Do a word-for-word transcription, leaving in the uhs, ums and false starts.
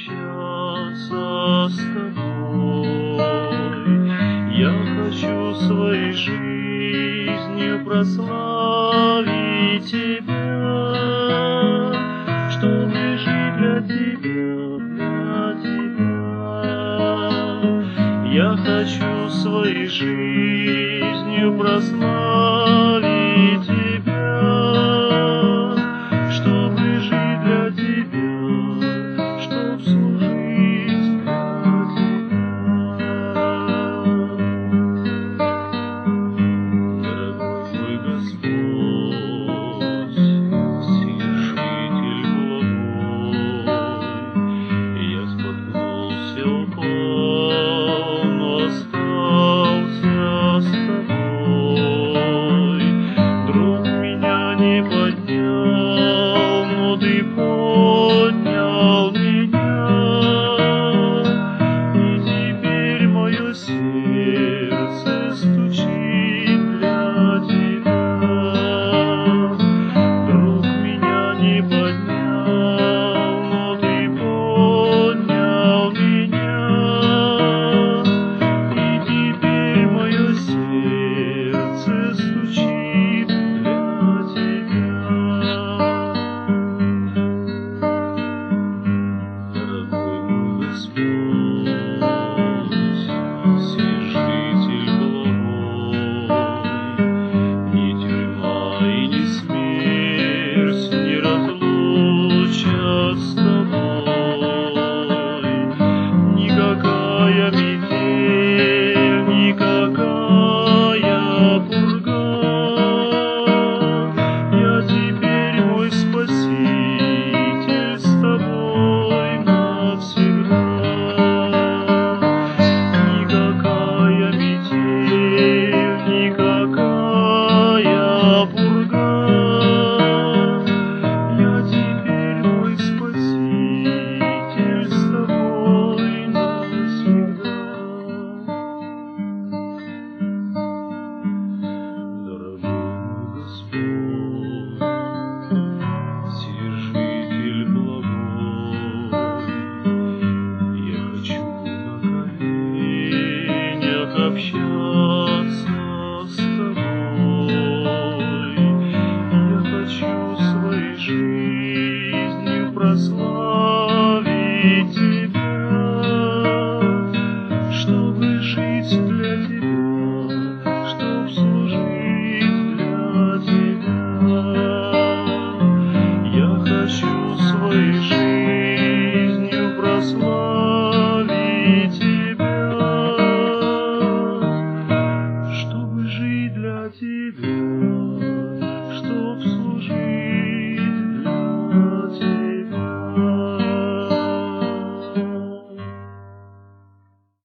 прощаться с тобой. Я хочу своей жизнью прославить тебя, чтобы жить для тебя, для тебя. Я хочу своей жизнью прославить тебя, чтобы жить для тебя, чтоб служить для тебя. Дорогой мой Господь, Вседержитель благой, я споткнулся, упал, но остался с тобой. Друг меня не поднял, но ты поднял меня, и теперь мое сердце стучит для тебя. Друг меня не поднял, но ты поднял меня, и теперь мое сердце стучит для тебя. Дорогой мой Господь,